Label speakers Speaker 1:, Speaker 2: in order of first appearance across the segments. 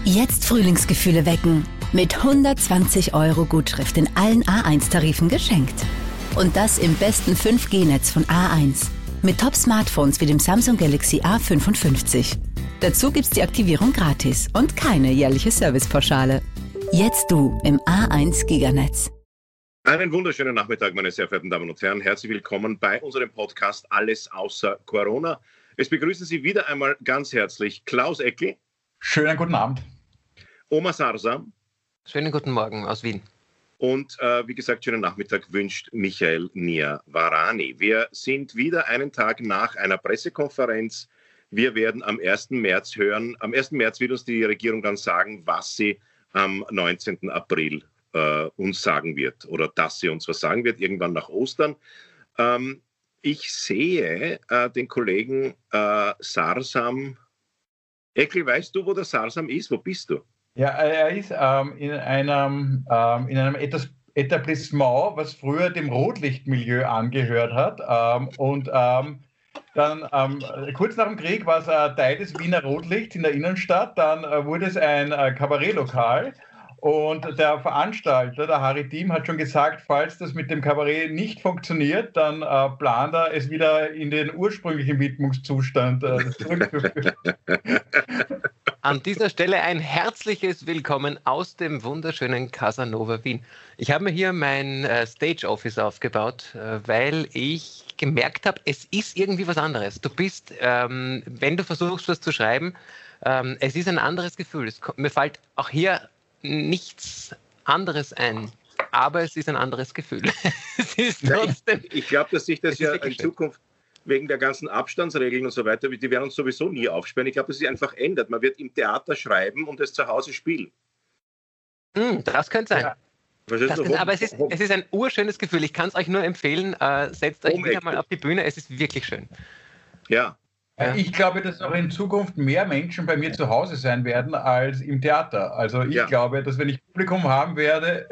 Speaker 1: Jetzt Frühlingsgefühle wecken. Mit 120 € Gutschrift in allen A1-Tarifen geschenkt. Und das im besten 5G-Netz von A1. Mit Top-Smartphones wie dem Samsung Galaxy A55. Dazu gibt's die Aktivierung gratis und keine jährliche Servicepauschale. Jetzt du im A1 Giganetz.
Speaker 2: Einen wunderschönen Nachmittag, meine sehr verehrten Damen und Herren. Herzlich willkommen bei unserem Podcast Alles außer Corona. Es begrüßen Sie wieder einmal ganz herzlich Klaus Eckel.
Speaker 3: Schönen guten Abend.
Speaker 2: Omar Sarsam.
Speaker 4: Schönen guten Morgen aus Wien.
Speaker 2: Und wie gesagt, schönen Nachmittag wünscht Michael Niavarani. Wir sind wieder einen Tag nach einer Pressekonferenz. Wir werden am 1. März hören. Am 1. März wird uns die Regierung dann sagen, was sie am 19. April uns sagen wird. Oder dass sie uns was sagen wird, irgendwann nach Ostern. Ich sehe den Kollegen Sarsam. Eckel, weißt du, wo der Sarsam ist? Wo bist du?
Speaker 3: Ja, er ist in einem Etablissement, was früher dem Rotlichtmilieu angehört hat. Dann kurz nach dem Krieg war es Teil des Wiener Rotlichts in der Innenstadt. Dann wurde es ein Kabarettlokal. Und der Veranstalter, der Harry Diem, hat schon gesagt, falls das mit dem Kabarett nicht funktioniert, dann plant er es wieder in den ursprünglichen Widmungszustand zurückzuführen.
Speaker 4: An dieser Stelle ein herzliches Willkommen aus dem wunderschönen Casanova Wien. Ich habe mir hier mein Stage Office aufgebaut, weil ich gemerkt habe, es ist irgendwie was anderes. Du bist, wenn du versuchst, was zu schreiben, es ist ein anderes Gefühl. Mir fällt auch hier nichts anderes ein, aber es ist ein anderes Gefühl. Es ist trotzdem,
Speaker 2: ich glaube, dass sich das ja in
Speaker 4: schön.
Speaker 2: Zukunft wegen der ganzen Abstandsregeln und so weiter, die werden uns sowieso nie aufsperren. Ich glaube, dass sich einfach ändert. Man wird im Theater schreiben und es zu Hause spielen.
Speaker 4: Das könnte sein.
Speaker 2: Ja.
Speaker 4: Aber es ist ein urschönes Gefühl. Ich kann es euch nur empfehlen, setzt euch wieder mal auf die Bühne. Es ist wirklich schön.
Speaker 2: Ja.
Speaker 3: Ich glaube, dass auch in Zukunft mehr Menschen bei mir zu Hause sein werden als im Theater. Also ich glaube, dass wenn ich Publikum haben werde,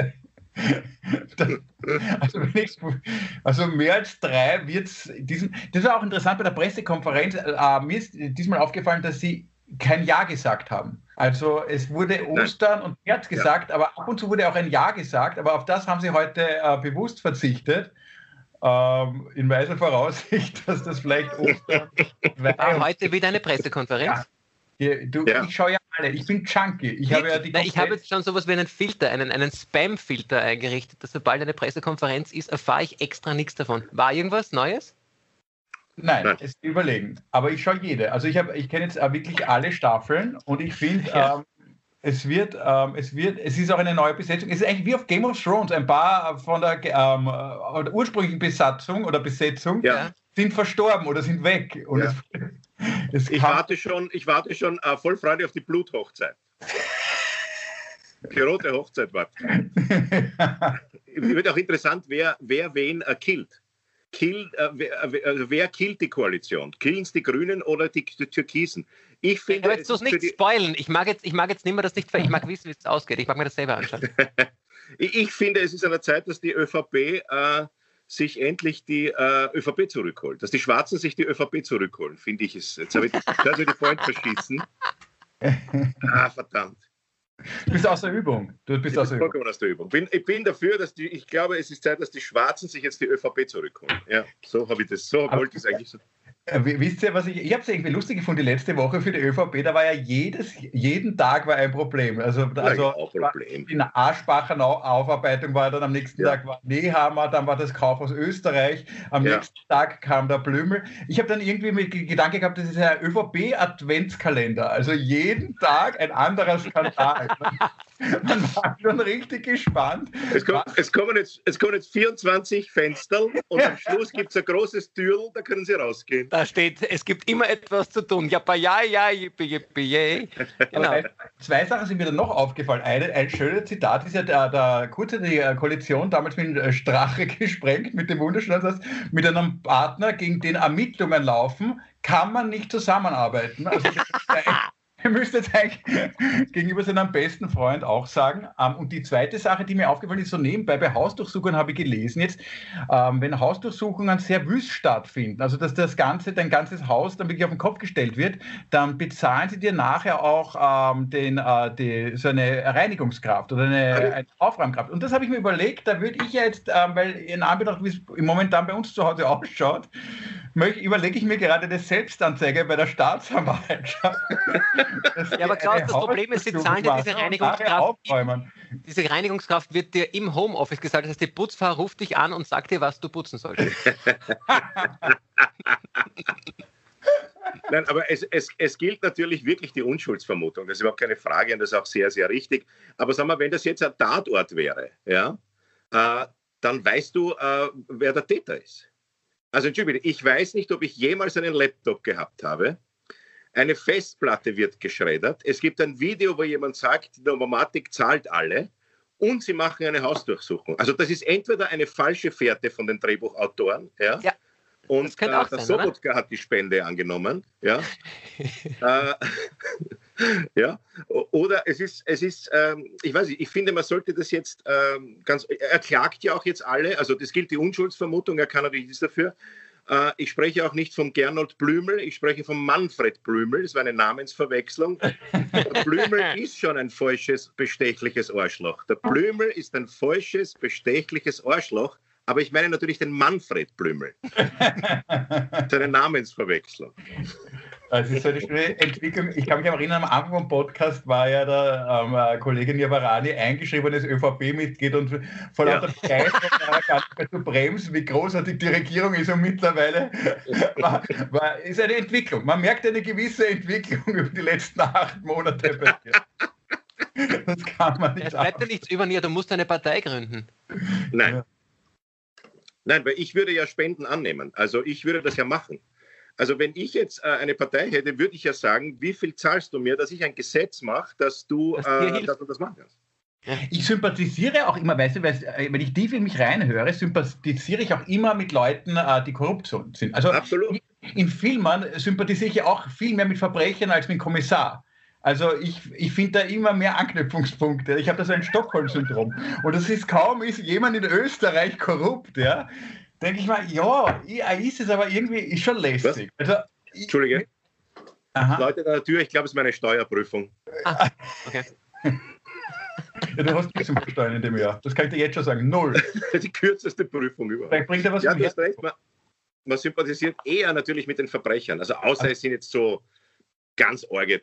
Speaker 3: also mehr als 3 wird es das war auch interessant bei der Pressekonferenz. Mir ist diesmal aufgefallen, dass sie kein Ja gesagt haben. Also es wurde Ostern und März gesagt, aber ab und zu wurde auch ein Ja gesagt, aber auf das haben sie heute bewusst verzichtet. In weiser Voraussicht, dass das vielleicht Ostern
Speaker 4: war heute wieder eine Pressekonferenz.
Speaker 3: Ja. Ich schaue ja alle, ich bin Junkie. Ich habe
Speaker 4: jetzt schon sowas wie einen Filter, einen Spam-Filter eingerichtet, dass sobald eine Pressekonferenz ist, erfahre ich extra nichts davon. War irgendwas Neues?
Speaker 3: Nein, es ist überlegen. Aber ich schaue jede. Also ich kenne jetzt wirklich alle Staffeln und ich finde, es ist auch eine neue Besetzung. Es ist eigentlich wie auf Game of Thrones. Ein paar von der ursprünglichen Besetzung sind verstorben oder sind weg. Und
Speaker 2: ich warte schon voll Freude auf die Bluthochzeit. Die rote Hochzeit wartet. Wird auch interessant, wer wen killt. Wer killt die Koalition? Killen es die Grünen oder die Türkisen? Ich finde,
Speaker 4: jetzt muss nicht spoilen. Ich mag jetzt nicht mehr das nicht. Ich mag wissen, wie es ausgeht. Ich mag mir das selber anschauen.
Speaker 2: Ich finde, es ist an der Zeit, dass die ÖVP sich endlich die ÖVP zurückholt. Dass die Schwarzen sich die ÖVP zurückholen, finde ich es. Jetzt habe ich die Freund verschießen. Verdammt.
Speaker 3: Du bist aus der Übung.
Speaker 2: Vollkommen aus der Übung. Ich bin dafür, ich glaube, es ist Zeit, dass die Schwarzen sich jetzt die ÖVP zurückholen. Ja, so wollte ich es eigentlich so.
Speaker 3: Wisst ihr, ich habe es irgendwie lustig gefunden, die letzte Woche für die ÖVP, da war ja jeden Tag war ein Problem. Also
Speaker 2: Problem.
Speaker 3: Die Aschbacher Aufarbeitung war dann am nächsten Tag war Nehammer, dann war das Kaufhaus Österreich, am nächsten Tag kam der Blümel. Ich habe dann irgendwie mit Gedanke gehabt, das ist ein ÖVP-Adventskalender, also jeden Tag ein anderer Skandal. Man war schon richtig gespannt.
Speaker 2: Es kommen jetzt 24 Fenster und am Schluss gibt es ein großes Türl, da können Sie rausgehen.
Speaker 4: Da steht, es gibt immer etwas zu tun. Jappa, ja, yippie. Genau.
Speaker 3: 2 Sachen sind mir dann noch aufgefallen. Ein schönes Zitat ist ja der Kurze, die Koalition damals mit Strache gesprengt, mit dem wunderschönen Satz, mit einem Partner, gegen den Ermittlungen laufen, kann man nicht zusammenarbeiten. Also ihr müsst jetzt eigentlich gegenüber seinem besten Freund auch sagen. Und die zweite Sache, die mir aufgefallen ist, so nebenbei bei Hausdurchsuchungen habe ich gelesen jetzt, wenn Hausdurchsuchungen sehr wüst stattfinden, also dass dein ganzes Haus dann wirklich auf den Kopf gestellt wird, dann bezahlen sie dir nachher auch so eine Reinigungskraft oder eine Aufräumkraft. Und das habe ich mir überlegt, da würde ich ja jetzt, weil in Anbetracht, wie es momentan bei uns zu Hause ausschaut, überlege ich mir gerade eine Selbstanzeige bei der Staatsanwaltschaft.
Speaker 4: Ja, aber Klaus, das Problem ist, sie zahlen dir diese Reinigungskraft. Diese Reinigungskraft wird dir im Homeoffice gesagt. Das heißt, die Putzfrau ruft dich an und sagt dir, was du putzen sollst.
Speaker 2: Nein, aber es gilt natürlich wirklich die Unschuldsvermutung. Das ist überhaupt keine Frage und das ist auch sehr, sehr richtig. Aber sag mal, wenn das jetzt ein Tatort wäre, ja, dann weißt du, wer der Täter ist. Also Entschuldigung, ich weiß nicht, ob ich jemals einen Laptop gehabt habe. Eine Festplatte wird geschreddert. Es gibt ein Video, wo jemand sagt, die Novomatic zahlt alle und sie machen eine Hausdurchsuchung. Also das ist entweder eine falsche Fährte von den Drehbuchautoren, ja. Und der Sobotka hat die Spende angenommen. Ja. Ja. Oder es ist ich weiß nicht, ich finde, man sollte das jetzt er klagt ja auch jetzt alle, also das gilt die Unschuldsvermutung, er kann natürlich nichts dafür. Ich spreche auch nicht von Gernot Blümel, ich spreche von Manfred Blümel, das war eine Namensverwechslung. Der Blümel ist schon ein falsches, bestechliches Arschloch. Der Blümel ist ein falsches, bestechliches Arschloch. Aber ich meine natürlich den Manfred Blümel. Seine Namensverwechslung.
Speaker 3: Das ist so eine schöne Entwicklung. Ich kann mich auch erinnern, am Anfang vom Podcast war ja der Kollege Niavarani eingeschriebenes ÖVP-Mitglied und vor lauter Begeisterung war gar nicht mehr zu bremsen, wie großartig die Regierung ist und mittlerweile ist eine Entwicklung. Man merkt eine gewisse Entwicklung über die letzten 8 Monate. Das kann man nicht sagen. Es
Speaker 4: bleibt ja nichts über dir, du musst eine Partei gründen.
Speaker 2: Nein.
Speaker 3: Ja.
Speaker 2: Nein, weil ich würde ja Spenden annehmen. Also ich würde das ja machen. Also wenn ich jetzt eine Partei hätte, würde ich ja sagen, wie viel zahlst du mir, dass ich ein Gesetz mache, dass du das machen kannst.
Speaker 3: Ich sympathisiere auch immer, weißt du, wenn ich tief in mich reinhöre, sympathisiere ich auch immer mit Leuten, die korrupt sind. Also
Speaker 2: absolut.
Speaker 3: In Filmen sympathisiere ich auch viel mehr mit Verbrechern als mit dem Kommissar. Also ich finde da immer mehr Anknüpfungspunkte. Ich habe da so ein Stockholm-Syndrom. Und das ist kaum ist jemand in Österreich korrupt, ja, denke ich mal, ja, ist es, aber irgendwie ist schon lästig. Also,
Speaker 2: Entschuldige. Leute an der Tür, ich glaube, es ist meine Steuerprüfung.
Speaker 4: Okay.
Speaker 3: Ja, du hast nichts zum Versteuern in dem Jahr. Das kann ich dir jetzt schon sagen. 0.
Speaker 2: Die kürzeste Prüfung überhaupt.
Speaker 3: Vielleicht bringt er was
Speaker 2: du hast recht. Man sympathisiert eher natürlich mit den Verbrechern. Also außer es sind jetzt so ganz arge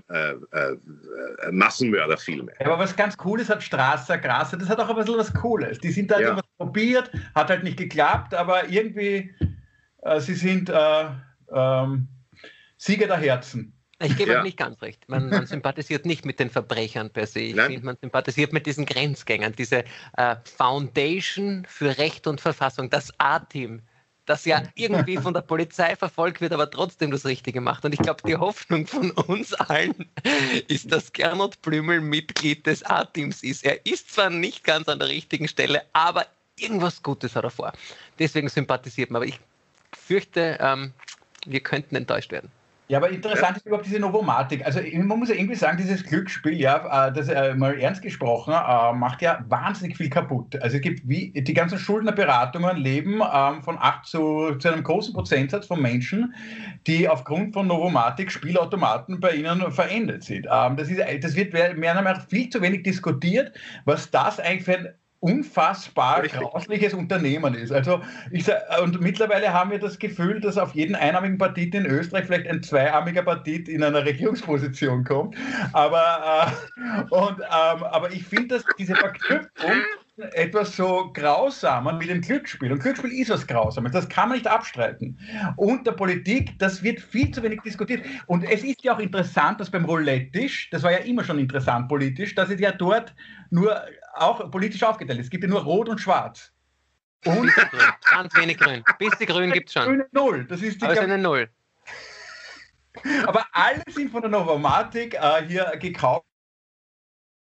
Speaker 2: Massenmörderfilme.
Speaker 3: Ja, aber was ganz Cooles hat Strasser, Grasser, das hat auch ein bisschen was Cooles. Die sind da immer probiert, hat halt nicht geklappt, aber irgendwie, sie sind Sieger der Herzen.
Speaker 4: Ich gebe euch nicht ganz recht. Man sympathisiert nicht mit den Verbrechern per se. Ich finde, man sympathisiert mit diesen Grenzgängern, diese Foundation für Recht und Verfassung, das A-Team, das ja irgendwie von der Polizei verfolgt wird, aber trotzdem das Richtige macht. Und ich glaube, die Hoffnung von uns allen ist, dass Gernot Blümel Mitglied des A-Teams ist. Er ist zwar nicht ganz an der richtigen Stelle, aber irgendwas Gutes hat er vor. Deswegen sympathisiert man. Aber ich fürchte, wir könnten enttäuscht werden.
Speaker 3: Ja, aber interessant ist überhaupt diese Novomatic. Also man muss ja irgendwie sagen, dieses Glücksspiel, ja, das mal ernst gesprochen, macht ja wahnsinnig viel kaputt. Also es gibt die ganzen Schuldnerberatungen leben von 8 zu einem großen Prozentsatz von Menschen, die aufgrund von Novomatic Spielautomaten bei ihnen verendet sind. Das wird mehr viel zu wenig diskutiert, was das eigentlich für ein unfassbar grausliches Unternehmen ist. Also und mittlerweile haben wir das Gefühl, dass auf jeden einarmigen Partit in Österreich vielleicht ein zweiarmiger Partit in einer Regierungsposition kommt. Aber ich finde, dass diese Verknüpfung etwas so Grausamer mit dem Glücksspiel. Und Glücksspiel ist was Grausames, das kann man nicht abstreiten. Und der Politik, das wird viel zu wenig diskutiert. Und es ist ja auch interessant, dass beim Roulette-Tisch, das war ja immer schon interessant politisch, dass es ja dort nur auch politisch aufgeteilt ist. Es gibt ja nur Rot und Schwarz. Und
Speaker 4: ganz wenig Grün. Bisschen Grün gibt es schon.
Speaker 3: Grüne Null. Das ist
Speaker 4: eine Null.
Speaker 3: Aber alle sind von der Novomatic hier gekauft.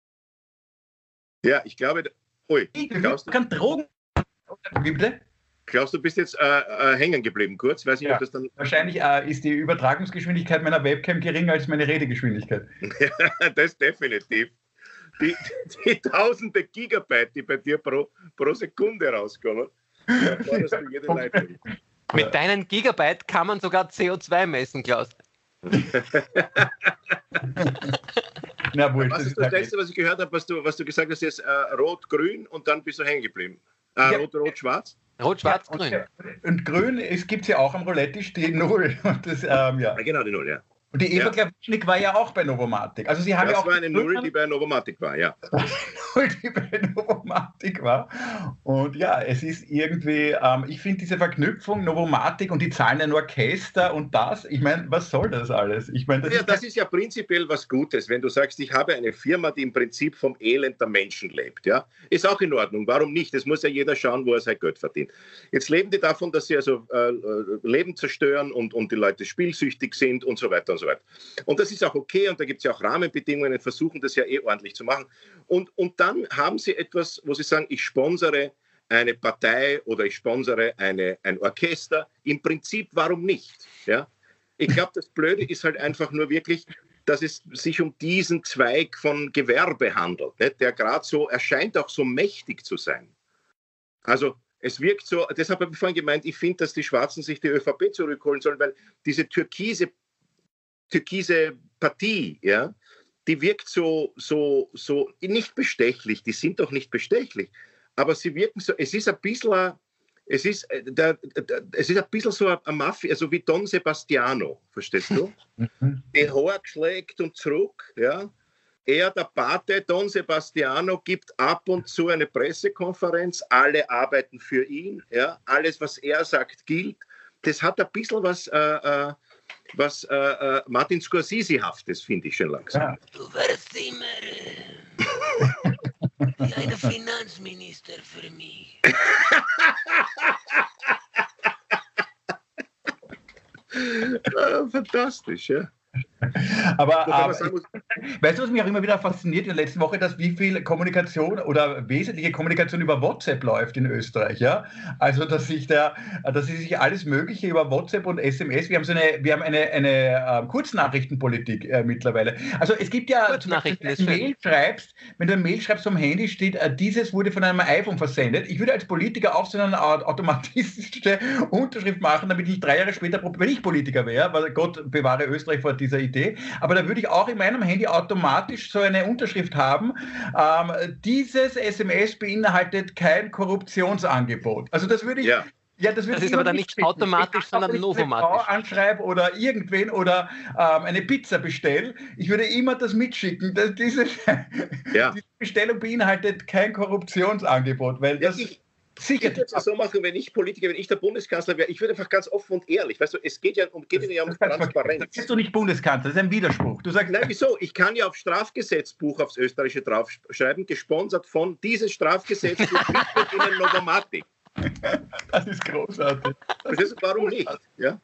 Speaker 2: Ja, ich glaube. Ui,
Speaker 3: kann Drogen. Wie bitte?
Speaker 2: Klaus, du bist jetzt hängen geblieben kurz. Weiß nicht, ob das dann
Speaker 3: wahrscheinlich ist die Übertragungsgeschwindigkeit meiner Webcam geringer als meine Redegeschwindigkeit.
Speaker 2: Das definitiv. Die tausende Gigabyte, die bei dir pro Sekunde rauskommen, forderst du jede Leitung.
Speaker 4: Mit deinen Gigabyte kann man sogar CO2 messen, Klaus.
Speaker 3: Na, wurscht,
Speaker 2: Was ist das Letzte, was ich gehört habe, was du gesagt hast, jetzt Rot-Grün und dann bist du hängen geblieben? Rot-Rot-Schwarz?
Speaker 4: Rot-Schwarz-Grün.
Speaker 3: Und Grün gibt es ja auch am Roulette-Tisch die Null. Das, ja.
Speaker 2: Genau, die Null, ja.
Speaker 3: Und die Eva Klawischnik war ja auch bei Novomatic. Also sie haben
Speaker 2: das
Speaker 3: ja auch
Speaker 2: war eine Null, die bei Novomatic war, ja.
Speaker 3: Die bei Novomatic war. Und ja, es ist irgendwie, ich finde diese Verknüpfung Novomatic und die zahlen ein Orchester und das, ich meine, was soll das alles? Ich meine,
Speaker 2: das ist ja prinzipiell was Gutes, wenn du sagst, ich habe eine Firma, die im Prinzip vom Elend der Menschen lebt. Ja? Ist auch in Ordnung, warum nicht? Es muss ja jeder schauen, wo er sein Geld verdient. Jetzt leben die davon, dass sie also Leben zerstören und die Leute spielsüchtig sind und so weiter und so weiter. Und das ist auch okay und da gibt es ja auch Rahmenbedingungen, versuchen das ja ordentlich zu machen. Und dann haben sie etwas, wo sie sagen, ich sponsere eine Partei oder ich sponsere ein Orchester. Im Prinzip, warum nicht? Ja? Ich glaube, das Blöde ist halt einfach nur wirklich, dass es sich um diesen Zweig von Gewerbe handelt, nicht? Der gerade so erscheint, auch so mächtig zu sein. Also es wirkt so, deshalb habe ich vorhin gemeint, ich finde, dass die Schwarzen sich die ÖVP zurückholen sollen, weil diese türkise Partie, ja, die wirkt so nicht bestechlich, die sind doch nicht bestechlich, aber sie wirken so, es ist ein bisschen so eine Mafia, also wie Don Sebastiano, verstehst du? Die Haar schlägt und zurück, ja. Er, der Pate, Don Sebastiano, gibt ab und zu eine Pressekonferenz, alle arbeiten für ihn, ja. Alles, was er sagt, gilt. Das hat ein bisschen was Martin Scorsese-haftes, finde ich schon langsam.
Speaker 5: Ja. Du warst immer wie ein Finanzminister für mich.
Speaker 2: Fantastisch, ja.
Speaker 3: Aber weißt du, was mich auch immer wieder fasziniert in der letzten Woche, dass wie viel Kommunikation oder wesentliche Kommunikation über WhatsApp läuft in Österreich, ja? Also, dass sie sich alles Mögliche über WhatsApp und SMS, wir haben eine Kurznachrichtenpolitik mittlerweile. Also, es gibt ja, wenn du eine Mail schreibst vom Handy, steht, dieses wurde von einem iPhone versendet. Ich würde als Politiker auch so eine automatische Unterschrift machen, damit ich 3 Jahre später, wenn ich Politiker wäre, weil Gott bewahre Österreich vor dieser Idee, aber da würde ich auch in meinem Handy automatisch so eine Unterschrift haben, dieses SMS beinhaltet kein Korruptionsangebot. Also das würde ich... Ja. Das
Speaker 4: ist aber dann nicht automatisch, sondern novomatisch.
Speaker 3: Anschreibe oder irgendwen oder eine Pizza bestelle. Ich würde immer das mitschicken. Diese Bestellung beinhaltet kein Korruptionsangebot, weil das...
Speaker 2: Ich würde es so machen, wenn ich Politiker, wenn ich der Bundeskanzler wäre, ich würde einfach ganz offen und ehrlich, weißt du, es geht ja um Transparenz.
Speaker 3: Da bist du nicht Bundeskanzler, das ist ein Widerspruch. Du sagst,
Speaker 2: nein, wieso? Ich kann ja auf Strafgesetzbuch, aufs Österreichische draufschreiben, gesponsert von dieses Strafgesetzbuch mit Ihnen Novomatic.
Speaker 3: Das ist großartig.
Speaker 2: Warum nicht? Ja?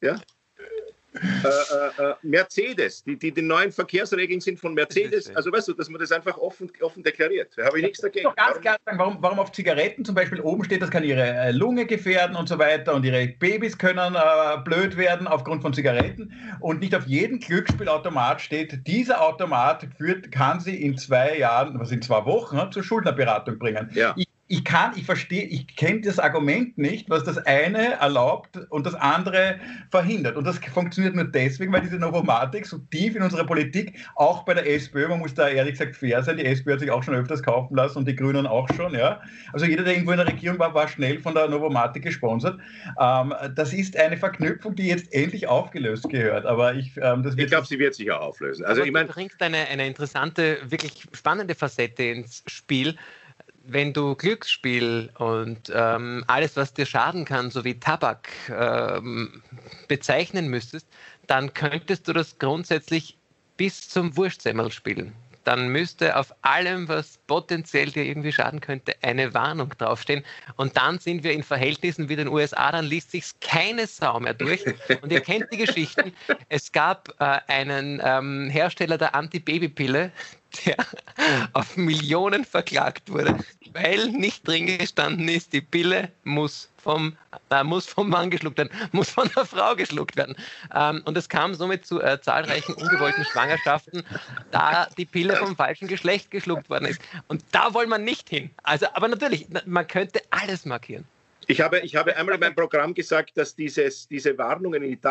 Speaker 2: Mercedes, die neuen Verkehrsregeln sind von Mercedes, also weißt du, dass man das einfach offen deklariert. Da habe ich nichts dagegen.
Speaker 3: Doch ganz klar sagen, warum auf Zigaretten zum Beispiel oben steht, das kann ihre Lunge gefährden und so weiter und ihre Babys können blöd werden aufgrund von Zigaretten und nicht auf jedem Glücksspielautomat steht, dieser Automat kann sie in 2 Jahren, was in 2 Wochen, zur Schuldnerberatung bringen.
Speaker 2: Ja.
Speaker 3: Ich kenne das Argument nicht, was das eine erlaubt und das andere verhindert. Und das funktioniert nur deswegen, weil diese Novomatic so tief in unserer Politik, auch bei der SPÖ, man muss da ehrlich gesagt fair sein, die SPÖ hat sich auch schon öfters kaufen lassen und die Grünen auch schon, ja. Also jeder, der irgendwo in der Regierung war schnell von der Novomatic gesponsert. Das ist eine Verknüpfung, die jetzt endlich aufgelöst gehört. Aber ich
Speaker 2: glaube, sie wird sich auch auflösen. Also,
Speaker 4: du bringst eine interessante, wirklich spannende Facette ins Spiel. Wenn du Glücksspiel und alles, was dir schaden kann, so wie Tabak, bezeichnen müsstest, dann könntest du das grundsätzlich bis zum Wurstsemmel spielen. Dann müsste auf allem, was potenziell dir irgendwie schaden könnte, eine Warnung draufstehen. Und dann sind wir in Verhältnissen wie den USA, dann liest sich's keine Sau mehr durch. Und ihr kennt die Geschichten. Es gab einen Hersteller der Antibabypille, der auf Millionen verklagt wurde, weil nicht drin gestanden ist, die Pille muss vom Mann geschluckt werden, muss von der Frau geschluckt werden. Und es kam somit zu zahlreichen ungewollten Schwangerschaften, da die Pille vom falschen Geschlecht geschluckt worden ist. Und da wollen wir nicht hin. Also, aber natürlich, man könnte alles markieren.
Speaker 2: Ich habe einmal in meinem Programm gesagt, dass diese Warnungen in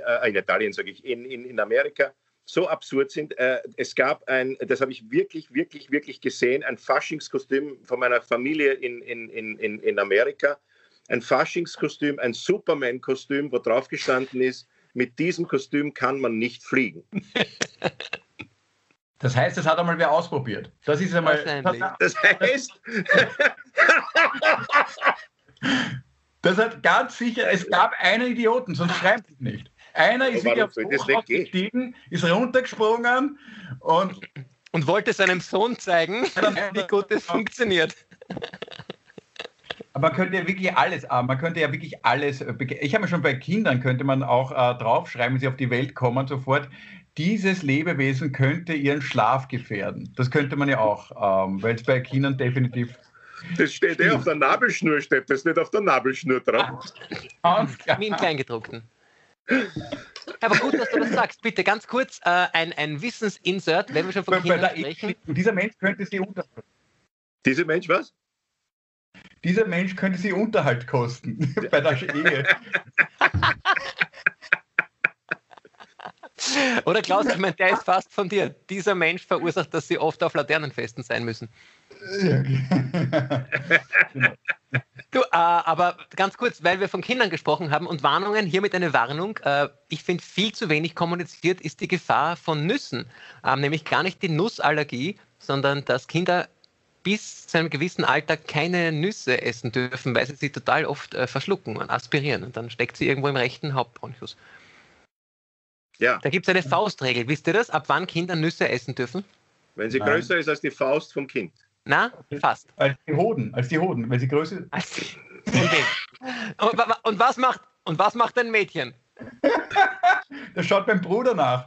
Speaker 2: Amerika so absurd sind. Es gab das habe ich wirklich gesehen, ein Faschingskostüm von meiner Familie in Amerika. Ein Faschingskostüm, ein Superman-Kostüm, wo drauf gestanden ist, mit diesem Kostüm kann man nicht fliegen.
Speaker 3: Das heißt, das hat einmal wer ausprobiert. Das ist einmal.
Speaker 2: Das heißt.
Speaker 3: Das hat ganz sicher, es gab einen Idioten, sonst schreibt es nicht. Einer ist wieder aufs Hoch aufgestiegen, ist runtergesprungen
Speaker 4: und wollte seinem Sohn zeigen, wie gut es funktioniert.
Speaker 3: Aber man könnte ja wirklich alles, ich habe mir schon bei Kindern, könnte man auch draufschreiben, wenn sie auf die Welt kommen, sofort, dieses Lebewesen könnte ihren Schlaf gefährden. Das könnte man ja auch, weil es bei Kindern definitiv...
Speaker 2: Das steht auf der Nabelschnur, steht das nicht auf der Nabelschnur drauf.
Speaker 4: Wie im Kleingedruckten. Aber gut, dass du das sagst. Bitte ganz kurz ein Wissensinsert, wenn wir schon von Kindern sprechen.
Speaker 3: Dieser Mensch könnte sie unterhalten.
Speaker 2: Dieser Mensch was?
Speaker 3: Dieser Mensch könnte sie Unterhalt kosten bei der Ehe.
Speaker 4: Oder Klaus, ich meine, der ist fast von dir. Dieser Mensch verursacht, dass sie oft auf Laternenfesten sein müssen. Ja, genau. Du, aber ganz kurz, weil wir von Kindern gesprochen haben und Warnungen, hiermit eine Warnung. Ich finde, viel zu wenig kommuniziert ist die Gefahr von Nüssen. Nämlich gar nicht die Nussallergie, sondern dass Kinder bis zu einem gewissen Alter keine Nüsse essen dürfen, weil sie total oft verschlucken und aspirieren. Und dann steckt sie irgendwo im rechten Hauptbronchus.
Speaker 2: Ja.
Speaker 4: Da gibt es eine Faustregel. Wisst ihr das? Ab wann Kinder Nüsse essen dürfen?
Speaker 2: Wenn sie größer ist als die Faust vom Kind.
Speaker 4: Na, fast.
Speaker 3: Als die Hoden, weil sie größer ist.
Speaker 4: Und was macht ein Mädchen?
Speaker 3: Das schaut beim Bruder nach.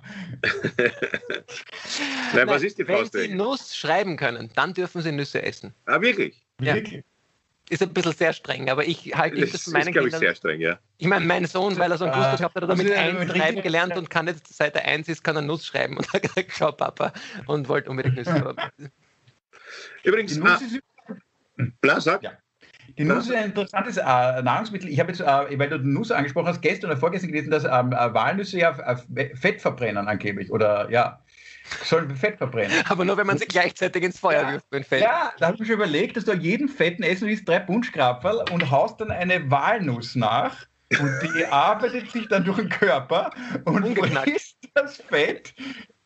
Speaker 2: Nein, was ist die Faustregel?
Speaker 4: Wenn sie Nuss schreiben können, dann dürfen sie Nüsse essen.
Speaker 2: Ah, wirklich?
Speaker 4: Ja.
Speaker 3: Wirklich?
Speaker 4: Ist ein bisschen sehr streng, aber ich halte das von meinen Kindern.
Speaker 2: Das ist, glaube ich, sehr streng, ja.
Speaker 4: Ich meine, mein Sohn, weil er so einen Gusto gehabt hat, hat er mit 1 schreiben gelernt und kann jetzt, seit er 1 ist, kann er Nuss schreiben. Und er hat gesagt, schau Papa, und wollte unbedingt Nüsse haben.
Speaker 2: Übrigens, sag.
Speaker 3: Ja. Die Nuss ist ein interessantes Nahrungsmittel. Ich habe jetzt, weil du die Nuss angesprochen hast, gestern oder vorgestern gelesen, dass Walnüsse ja Fett verbrennen angeblich. Oder ja, sollen Fett verbrennen.
Speaker 4: Aber nur, wenn man sie gleichzeitig ins Feuer wirft, wenn Fett.
Speaker 3: Ja, da habe ich mir schon überlegt, dass du jeden fetten Essen isst, 3 Bunschkrapferl und haust dann eine Walnuss nach. Und die arbeitet sich dann durch den Körper und frisst das Fett.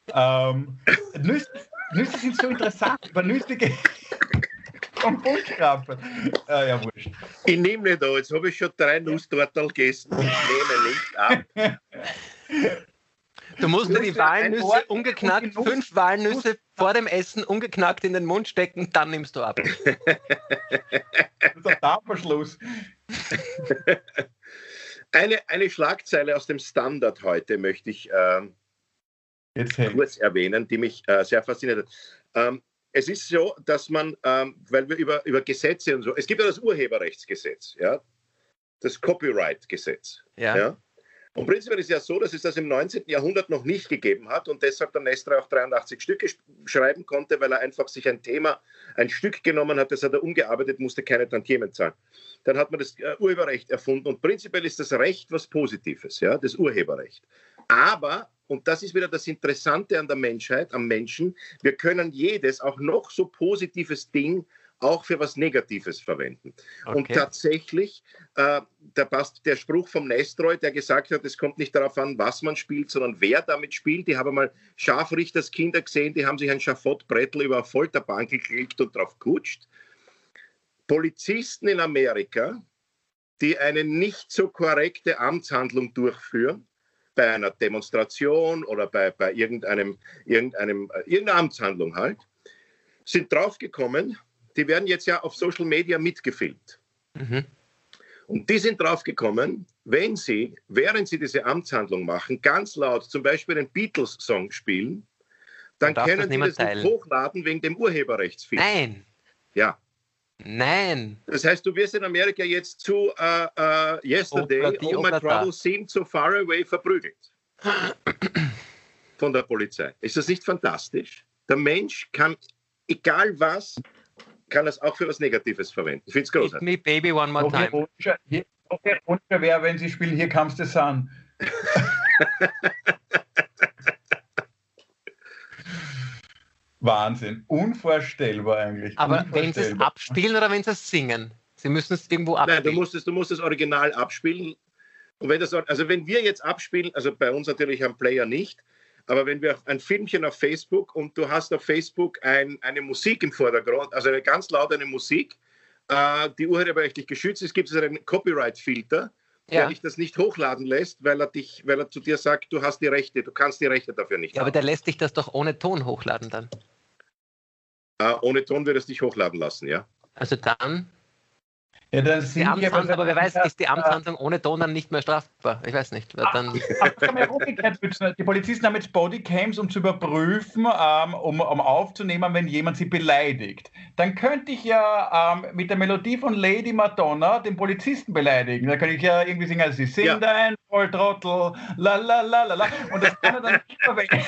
Speaker 3: Nüsse sind so interessant, über Nüsse vom Bunschkrapferl. Ja, wurscht.
Speaker 2: Ich nehme nicht an, jetzt habe ich schon 3 Nusstortel gegessen. Ich nehme nicht ab.
Speaker 4: Du musst dir die Walnüsse ungeknackt, 5 Walnüsse vor dem Essen ungeknackt in den Mund stecken, dann nimmst du ab.
Speaker 3: Das ist ein Darmverschluss.
Speaker 2: Eine Schlagzeile aus dem Standard heute möchte ich kurz erwähnen, die mich sehr fasziniert hat. Es ist so, dass man, weil wir über Gesetze und so, es gibt ja das Urheberrechtsgesetz, ja, das Copyright-Gesetz. Ja. Und prinzipiell ist es ja so, dass es das im 19. Jahrhundert noch nicht gegeben hat und deshalb der Nestroy auch 83 Stücke schreiben konnte, weil er einfach sich ein Stück genommen hat, das hat er umgearbeitet, musste keine Tantiemen zahlen. Dann hat man das Urheberrecht erfunden und prinzipiell ist das Recht was Positives, ja, das Urheberrecht. Aber, und das ist wieder das Interessante an der Menschheit, am Menschen, wir können jedes, auch noch so positives Ding auch für was Negatives verwenden. Okay. Und tatsächlich, da passt der Spruch vom Nestroy, der gesagt hat, es kommt nicht darauf an, was man spielt, sondern wer damit spielt. Die haben mal Scharfrichterskinder gesehen, die haben sich ein Schaffottbrettel über eine Folterbank geklickt und drauf kutscht. Polizisten in Amerika, die eine nicht so korrekte Amtshandlung durchführen, bei einer Demonstration oder bei irgendeiner Amtshandlung halt, sind draufgekommen, die werden jetzt ja auf Social Media mitgefilmt. Mhm. Und die sind draufgekommen, wenn sie, während sie diese Amtshandlung machen, ganz laut zum Beispiel einen Beatles-Song spielen, dann können sie das nicht hochladen wegen dem Urheberrechtsfilm.
Speaker 4: Nein.
Speaker 2: Ja.
Speaker 4: Nein.
Speaker 2: Das heißt, du wirst in Amerika jetzt zu Yesterday, All My Troubles Seem So Far Away verprügelt. Von der Polizei. Ist das nicht fantastisch? Der Mensch kann, egal was, kann das auch für was Negatives verwenden. Ich finde es großartig.
Speaker 4: Hit me baby one more time.
Speaker 3: Unfair wäre, wenn sie spielen Here Comes the Sun. Wahnsinn. Unvorstellbar eigentlich.
Speaker 4: Aber wenn sie es abspielen oder wenn sie es singen? Sie müssen es irgendwo abspielen.
Speaker 2: Nein, du musst das Original abspielen. Und wenn wir jetzt abspielen, also bei uns natürlich am Player nicht, aber wenn wir ein Filmchen auf Facebook und du hast auf Facebook eine Musik im Vordergrund, also eine ganz laute Musik, die urheberrechtlich geschützt ist, gibt es einen Copyright-Filter, der dich das nicht hochladen lässt, weil er zu dir sagt, du hast die Rechte, du kannst die Rechte dafür nicht haben.
Speaker 4: Aber der lässt dich das doch ohne Ton hochladen dann.
Speaker 2: Ohne Ton wird es dich hochladen lassen, ja.
Speaker 4: Also dann...
Speaker 3: Ja, dann
Speaker 4: die Amtshandlung, aber wer weiß, ist die Amtshandlung ohne Ton dann nicht mehr strafbar? Ich weiß nicht. Dann
Speaker 3: die Polizisten haben jetzt Bodycams, um zu überprüfen, um aufzunehmen, wenn jemand sie beleidigt. Dann könnte ich ja mit der Melodie von Lady Madonna den Polizisten beleidigen. Da könnte ich ja irgendwie singen, sie sind ein Volltrottel, la la la la la. Und das kann er dann nicht verwenden.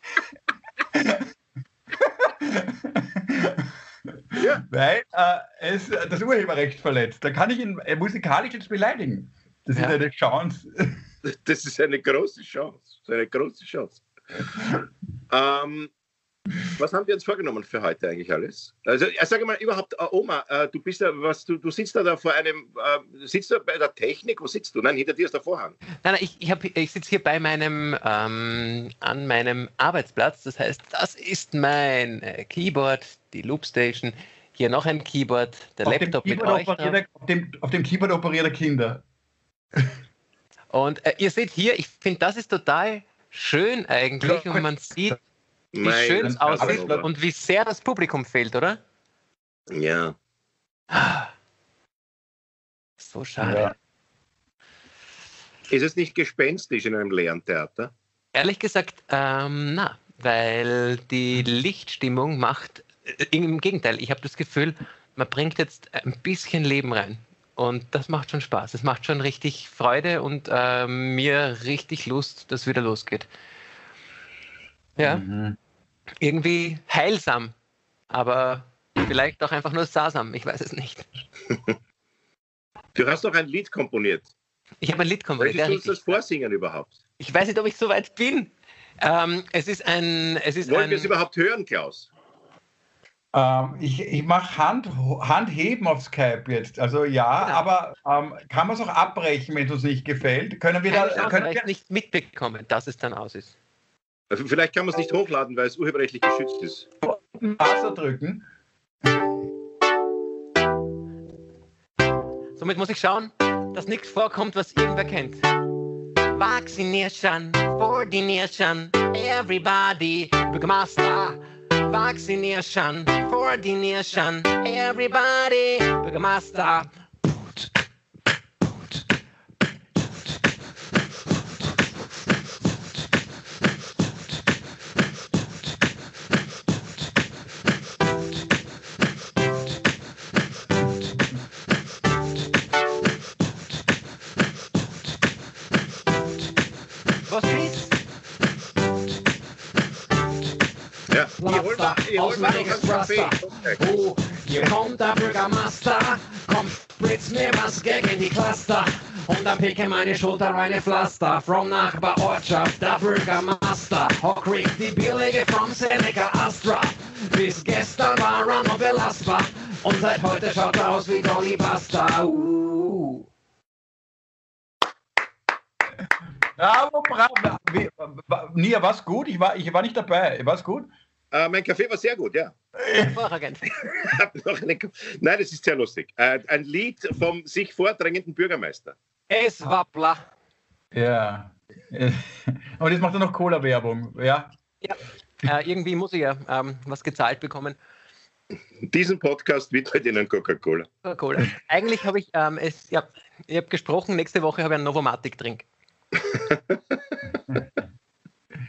Speaker 3: Ja. Weil das Urheberrecht verletzt. Da kann ich ihn musikalisch jetzt beleidigen. Das ist eine Chance.
Speaker 2: Das ist eine große Chance. Was haben wir uns vorgenommen für heute eigentlich alles? Also, sage mal überhaupt, Oma, du bist ja, du sitzt da vor einem, sitzt du bei der Technik? Wo sitzt du? Nein, hinter dir ist der Vorhang.
Speaker 4: Nein, ich sitze hier bei an meinem Arbeitsplatz. Das heißt, das ist mein Keyboard, die Loopstation. Hier noch ein Keyboard, der auf Laptop mit euch drauf.
Speaker 3: Auf dem Keyboard operierte Kinder.
Speaker 4: Und ihr seht hier, ich finde, das ist total schön eigentlich und man sieht, wie schön es aussieht und wie sehr das Publikum fehlt, oder?
Speaker 2: Ja.
Speaker 4: So schade.
Speaker 2: Ja. Ist es nicht gespenstisch in einem leeren Theater?
Speaker 4: Ehrlich gesagt, na, weil die Lichtstimmung macht, im Gegenteil, ich habe das Gefühl, man bringt jetzt ein bisschen Leben rein. Und das macht schon Spaß. Es macht schon richtig Freude und mir richtig Lust, dass es wieder losgeht. Ja, irgendwie heilsam, aber vielleicht auch einfach nur sasam, ich weiß es nicht.
Speaker 2: Du hast doch ein Lied komponiert.
Speaker 4: Ich habe ein Lied komponiert.
Speaker 2: Möchtest du uns das vorsingen überhaupt?
Speaker 4: Ich weiß nicht, ob ich so weit bin.
Speaker 2: Wollen wir es überhaupt hören, Klaus?
Speaker 3: Ich mache Handheben auf Skype jetzt. Also ja, genau. Aber kann man es auch abbrechen, wenn es uns nicht gefällt? Können wir
Speaker 4: nicht mitbekommen, dass es dann aus ist?
Speaker 2: Also vielleicht kann man es nicht hochladen, weil es urheberrechtlich geschützt ist.
Speaker 3: Wasser drücken.
Speaker 4: Somit muss ich schauen, dass nichts vorkommt, was irgendwer kennt. Vaccination, Coordination, everybody, Bürgermeister. Vaccination, Coordination, everybody, Bürgermeister. Was ist?
Speaker 2: Ja, ich hol mal noch einen Kaffee.
Speaker 4: Oh, hier kommt der Bürgermeister. Komm, spritz mir was gegen die Cluster. Und dann picke meine Schulter eine Pflaster. From Nachbarortschaft, der Bürgermeister. Kriegt die billige from Seneca Astra. Bis gestern war er noch belastbar. Und seit heute schaut er aus wie Dolly Buster.
Speaker 3: Ja, Nia, war's gut? Ich war nicht dabei. War's gut?
Speaker 2: Mein Kaffee war sehr gut, ja.
Speaker 4: Hervorragend.
Speaker 2: Nein, das ist sehr lustig. Ein Lied vom sich vordrängenden Bürgermeister.
Speaker 4: Es wappla.
Speaker 3: Ja. Und jetzt macht er noch Cola-Werbung, ja?
Speaker 4: Ja, irgendwie muss ich ja was gezahlt bekommen.
Speaker 2: Diesen Podcast widmet Ihnen Coca-Cola.
Speaker 4: Coca-Cola. Eigentlich habe ich, ich habe gesprochen, nächste Woche habe ich einen Novomatic-Drink.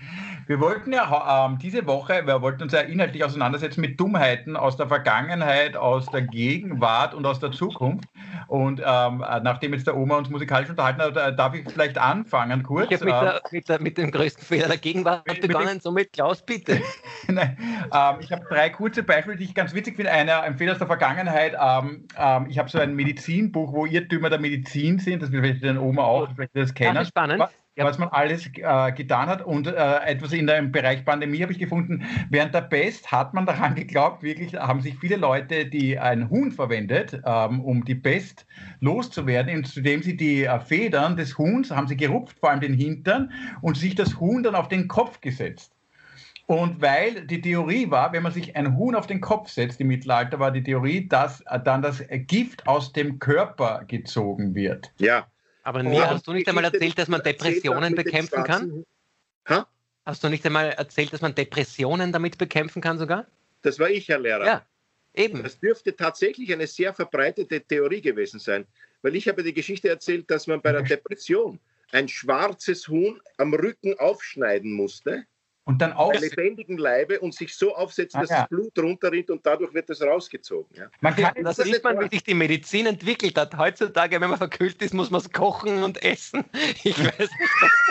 Speaker 3: Wir wollten ja diese Woche, wir wollten uns ja inhaltlich auseinandersetzen mit Dummheiten aus der Vergangenheit, aus der Gegenwart und aus der Zukunft. Und nachdem jetzt der Oma uns musikalisch unterhalten hat, darf ich vielleicht anfangen kurz.
Speaker 4: Ich habe mit dem größten Fehler der Gegenwart begonnen, somit Klaus, bitte.
Speaker 3: Nein, ich habe 3 kurze Beispiele, die ich ganz witzig finde. Ein Fehler aus der Vergangenheit. Ich habe so ein Medizinbuch, wo Irrtümer der Medizin sind, das will vielleicht den Oma auch vielleicht das kennen.
Speaker 4: Das ist spannend.
Speaker 3: Was man alles getan hat. Und etwas im Bereich Pandemie habe ich gefunden. Während der Pest hat man daran geglaubt, wirklich haben sich viele Leute, die ein Huhn verwendet, um die Pest loszuwerden, indem sie die Federn des Huhns, haben sie gerupft, vor allem den Hintern, und sich das Huhn dann auf den Kopf gesetzt. Und weil die Theorie war, wenn man sich ein Huhn auf den Kopf setzt, im Mittelalter war die Theorie, dass dann das Gift aus dem Körper gezogen wird.
Speaker 2: Ja.
Speaker 4: Aber hast du nicht einmal erzählt, dass man Depressionen bekämpfen kann?
Speaker 2: Ha?
Speaker 4: Hast du nicht einmal erzählt, dass man Depressionen damit bekämpfen kann sogar?
Speaker 2: Das war ich, Herr Lehrer.
Speaker 4: Ja, eben.
Speaker 2: Das dürfte tatsächlich eine sehr verbreitete Theorie gewesen sein, weil ich habe die Geschichte erzählt, dass man bei der Depression ein schwarzes Huhn am Rücken aufschneiden musste,
Speaker 3: und dann auch
Speaker 2: bei lebendigen Leibe, und sich so aufsetzen, dass das Blut runterrinnt, und dadurch wird das rausgezogen. Ja.
Speaker 4: Da sieht man, wie sich die Medizin entwickelt hat. Heutzutage, wenn man verkühlt ist, muss man es kochen und essen. Ich weiß nicht,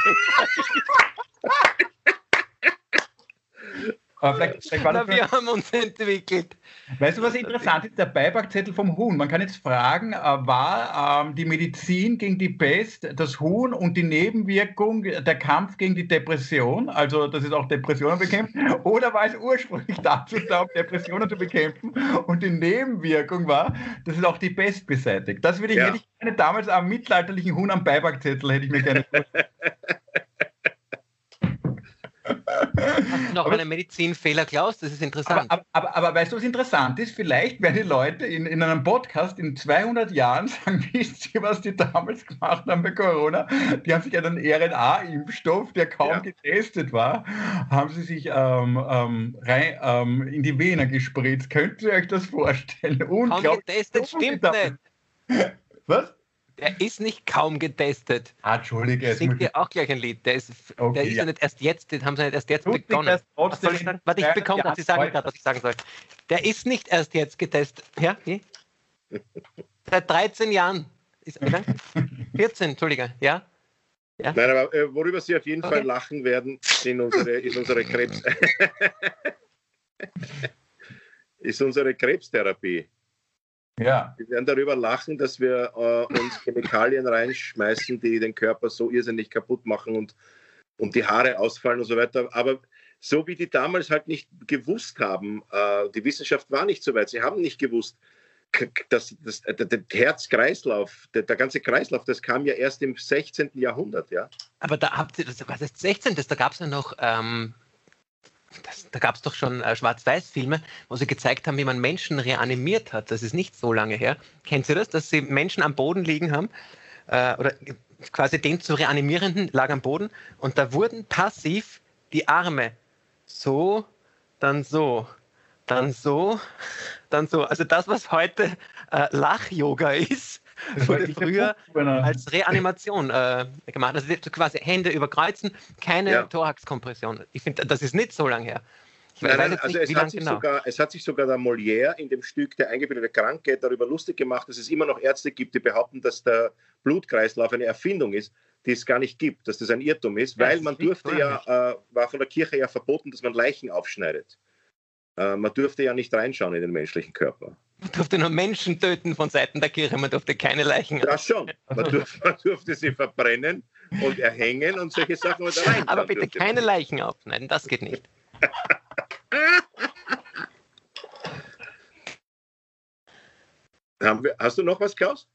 Speaker 4: wir haben uns entwickelt.
Speaker 3: Weißt du, was interessant ist? Der Beipackzettel vom Huhn. Man kann jetzt fragen, war die Medizin gegen die Pest, das Huhn und die Nebenwirkung der Kampf gegen die Depression, also dass es auch Depressionen bekämpft, oder war es ursprünglich dazu da, um Depressionen zu bekämpfen, und die Nebenwirkung war, dass es auch die Pest beseitigt. Das hätte ich gerne damals am mittelalterlichen Huhn am Beipackzettel, hätte ich mir gerne
Speaker 4: Hast du noch einen Medizinfehler, Klaus? Das ist interessant.
Speaker 3: Aber weißt du, was interessant ist? Vielleicht werden die Leute in einem Podcast in 200 Jahren sagen, wisst ihr, was die damals gemacht haben bei Corona? Die haben sich einen RNA-Impfstoff, der kaum getestet war, haben sie sich in die Vene gespritzt. Könnt ihr euch das vorstellen?
Speaker 4: Kaum getestet, stimmt nicht.
Speaker 3: Was?
Speaker 4: Der ist nicht kaum getestet.
Speaker 3: Entschuldige.
Speaker 4: Ich singe dir auch gleich ein Lied. Der ist ja nicht erst jetzt, den haben sie nicht erst jetzt begonnen. Was soll ich sagen? Warte, ich bekomme das. Sie sagen gerade, was ich sagen soll. Der ist nicht erst jetzt getestet. Ja, wie? Seit 13 Jahren. 14, Entschuldige. Ja?
Speaker 2: Nein, aber worüber Sie auf jeden Fall lachen werden, ist unsere Krebstherapie.
Speaker 3: Ja.
Speaker 2: Wir werden darüber lachen, dass wir uns Chemikalien reinschmeißen, die den Körper so irrsinnig kaputt machen und die Haare ausfallen und so weiter. Aber so wie die damals halt nicht gewusst haben, die Wissenschaft war nicht so weit, sie haben nicht gewusst, dass der Herz-Kreislauf, der ganze Kreislauf, das kam ja erst im 16. Jahrhundert. Ja.
Speaker 4: Aber da habt ihr, was ist 16. Da gab es ja noch... Da gab es doch schon Schwarz-Weiß-Filme, wo sie gezeigt haben, wie man Menschen reanimiert hat. Das ist nicht so lange her. Kennt ihr das, dass sie Menschen am Boden liegen haben? Oder quasi den zu reanimierenden lag am Boden. Und da wurden passiv die Arme so, dann so, dann so, dann so. Also das, was heute Lach-Yoga ist, wurde früher als Reanimation gemacht. Also quasi Hände überkreuzen, keine Thoraxkompression. Ich finde, das ist nicht so lange her.
Speaker 2: Es hat sich sogar der Molière in dem Stück Der eingebildete Kranke darüber lustig gemacht, dass es immer noch Ärzte gibt, die behaupten, dass der Blutkreislauf eine Erfindung ist, die es gar nicht gibt, dass das ein Irrtum ist, weil man durfte war von der Kirche ja verboten, dass man Leichen aufschneidet. Man durfte ja nicht reinschauen in den menschlichen Körper.
Speaker 4: Man durfte nur Menschen töten von Seiten der Kirche, man durfte keine Leichen.
Speaker 2: Das schon. Man durfte sie verbrennen und erhängen und solche Sachen.
Speaker 4: Aber bitte keine Leichen aufschneiden, das geht nicht.
Speaker 2: Hast du noch was, Klaus?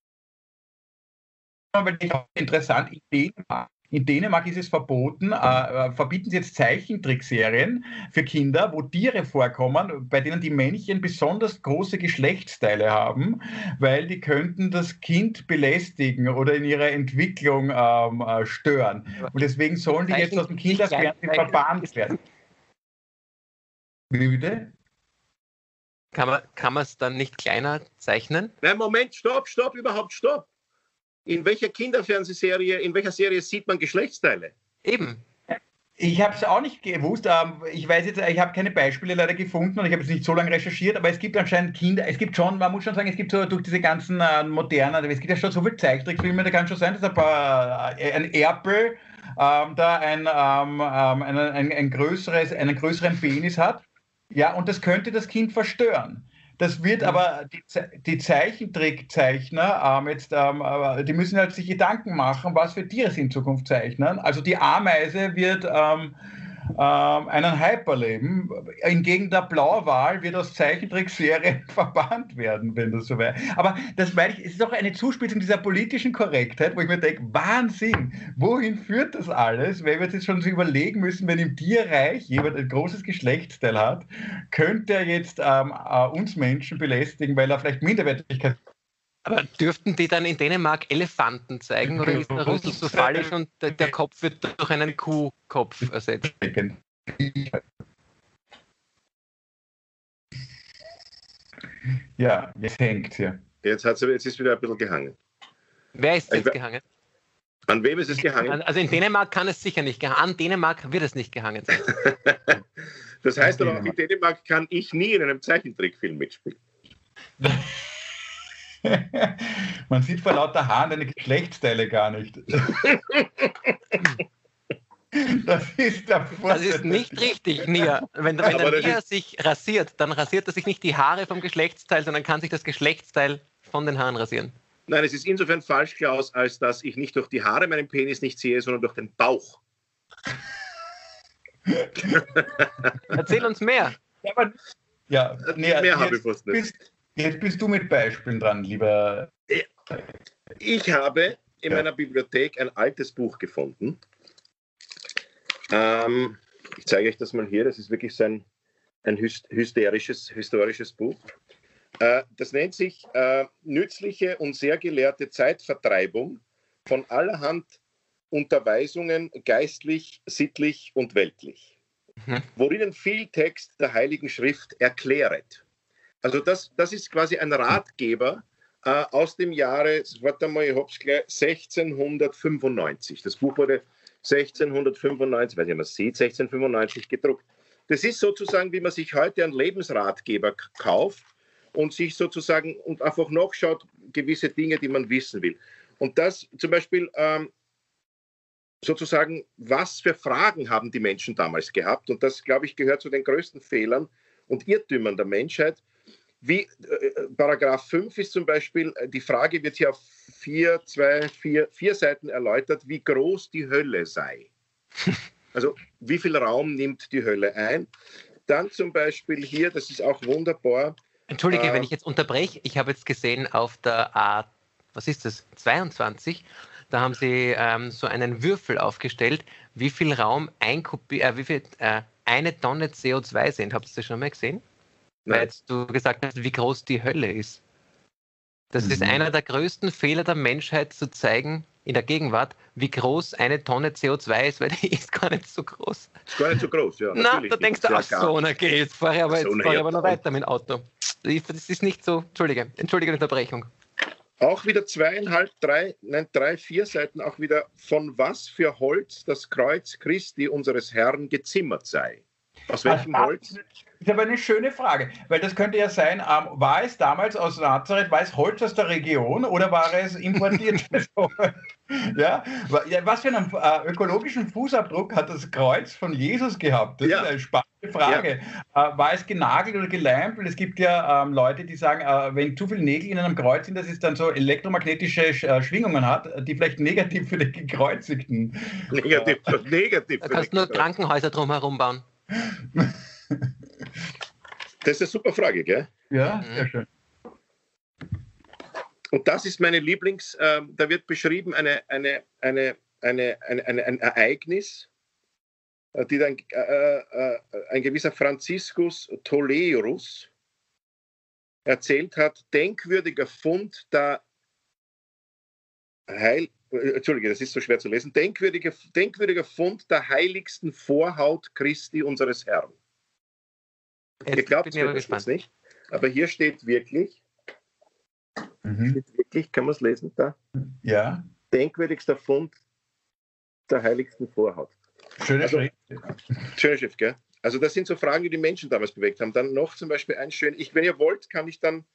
Speaker 3: Interessant, in Dänemark ist es verboten, verbieten sie jetzt Zeichentrickserien für Kinder, wo Tiere vorkommen, bei denen die Männchen besonders große Geschlechtsteile haben, weil die könnten das Kind belästigen oder in ihrer Entwicklung stören. Und deswegen sollen die jetzt aus dem Kinderfernsehen verbannt werden. Wie bitte?
Speaker 4: Kann man es dann nicht kleiner zeichnen?
Speaker 2: Nein, Moment, stopp. In welcher Kinderfernsehserie, in welcher Serie sieht man Geschlechtsteile?
Speaker 4: Eben.
Speaker 3: Ich habe es auch nicht gewusst. Ich weiß jetzt, ich habe keine Beispiele leider gefunden und ich habe jetzt nicht so lange recherchiert, aber es gibt anscheinend Kinder, es gibt schon, man muss schon sagen, es gibt so durch diese ganzen modernen, es gibt ja schon so viele Zeichentrickfilme, da kann schon sein, dass ein Erpel da einen größeren Penis hat. Ja, und das könnte das Kind verstören. Das wird aber die Zeichentrickzeichner die müssen halt sich Gedanken machen, was für Tiere sie in Zukunft zeichnen. Also die Ameise wird einen Hype erleben. Hingegen der Blauwal wird aus Zeichentrickserien verbannt werden, wenn das so wäre. Aber das meine ich, es ist doch eine Zuspitzung dieser politischen Korrektheit, wo ich mir denke, Wahnsinn, wohin führt das alles? Weil wir uns jetzt schon so überlegen müssen, wenn im Tierreich jemand ein großes Geschlechtsteil hat, könnte er jetzt uns Menschen belästigen, weil er vielleicht Minderwertigkeit.
Speaker 4: Aber dürften die dann in Dänemark Elefanten zeigen oder ist der Rüssel so falsch und der Kopf wird durch einen Kuhkopf ersetzt?
Speaker 3: Ja, jetzt hängt es hier.
Speaker 2: Jetzt ist wieder ein bisschen gehangen.
Speaker 4: Wer ist jetzt gehangen?
Speaker 2: An wem ist es gehangen?
Speaker 4: Also in Dänemark kann es sicher nicht gehangen. An Dänemark wird es nicht gehangen sein.
Speaker 2: Das heißt aber auch, in Dänemark kann ich nie in einem Zeichentrickfilm mitspielen.
Speaker 3: Man sieht vor lauter Haaren deine Geschlechtsteile gar nicht. Das ist
Speaker 4: nicht richtig, Nia. Wenn der Nia sich rasiert, dann rasiert er sich nicht die Haare vom Geschlechtsteil, sondern kann sich das Geschlechtsteil von den Haaren rasieren.
Speaker 2: Nein, es ist insofern falsch, Klaus, als dass ich nicht durch die Haare meinen Penis nicht sehe, sondern durch den Bauch.
Speaker 4: Erzähl uns mehr.
Speaker 2: Mehr habe ich fast nicht.
Speaker 3: Jetzt bist du mit Beispielen dran, lieber.
Speaker 2: Ich habe in meiner Bibliothek ein altes Buch gefunden. Ich zeige euch das mal hier. Das ist wirklich so ein historisches Buch. Das nennt sich Nützliche und sehr gelehrte Zeitvertreibung von allerhand Unterweisungen geistlich, sittlich und weltlich, worinnen viel Text der Heiligen Schrift erkläret. Also das ist quasi ein Ratgeber aus dem Jahre, warte mal, ich hab's gleich, 1695. Das Buch wurde 1695, weiß nicht, ob man es sieht, 1695 gedruckt. Das ist sozusagen, wie man sich heute einen Lebensratgeber kauft und sich sozusagen und einfach nachschaut, gewisse Dinge, die man wissen will. Und das zum Beispiel sozusagen, was für Fragen haben die Menschen damals gehabt? Und das, glaube ich, gehört zu den größten Fehlern und Irrtümern der Menschheit. Wie Paragraph 5 ist zum Beispiel, die Frage wird hier auf vier Seiten erläutert, wie groß die Hölle sei. Also wie viel Raum nimmt die Hölle ein? Dann zum Beispiel hier, das ist auch wunderbar.
Speaker 4: Entschuldige, wenn ich jetzt unterbreche, ich habe jetzt gesehen auf der A22, da haben sie so einen Würfel aufgestellt, wie viel Raum eine Tonne CO2 sind. Habt ihr das schon mal gesehen? Weil jetzt du gesagt hast, wie groß die Hölle ist. Das ist einer der größten Fehler der Menschheit, zu zeigen, in der Gegenwart, wie groß eine Tonne CO2 ist, weil die ist gar nicht so groß.
Speaker 2: Ist gar nicht so groß, ja.
Speaker 4: Na, da denkst du, ach so, na okay, jetzt fahre ich aber noch weiter mit dem Auto. Das ist nicht so, entschuldige die Unterbrechung.
Speaker 2: Auch wieder 4 Seiten, auch wieder, von was für Holz das Kreuz Christi unseres Herrn gezimmert sei. Aus welchem Holz?
Speaker 3: Das ist aber eine schöne Frage, weil das könnte ja sein, war es damals aus Nazareth, war es Holz aus der Region oder war es importiert? Ja, was für einen ökologischen Fußabdruck hat das Kreuz von Jesus gehabt? Das ist eine spannende Frage. Ja. War es genagelt oder geleimt? Weil es gibt ja Leute, die sagen, wenn zu viele Nägel in einem Kreuz sind, dass es dann so elektromagnetische Schwingungen hat, die vielleicht negativ für den Gekreuzigten.
Speaker 2: Negativ.
Speaker 4: Da kannst du nur Krankenhäuser drumherum bauen.
Speaker 2: Das ist eine super Frage, gell?
Speaker 3: Ja, sehr schön.
Speaker 2: Und das ist meine da wird beschrieben ein Ereignis, die dann ein gewisser Franziskus Tolerus erzählt hat, denkwürdiger Fund der Entschuldige, das ist so schwer zu lesen. Denkwürdiger Fund der heiligsten Vorhaut Christi unseres Herrn. Ihr glaubt es nicht, aber hier steht wirklich, kann man es lesen da?
Speaker 3: Ja.
Speaker 2: Denkwürdigster Fund der heiligsten Vorhaut.
Speaker 3: Schöne Schrift.
Speaker 2: Schöne Schrift, gell? Also das sind so Fragen, die die Menschen damals bewegt haben. Dann noch zum Beispiel ein schön, wenn ihr wollt, kann ich dann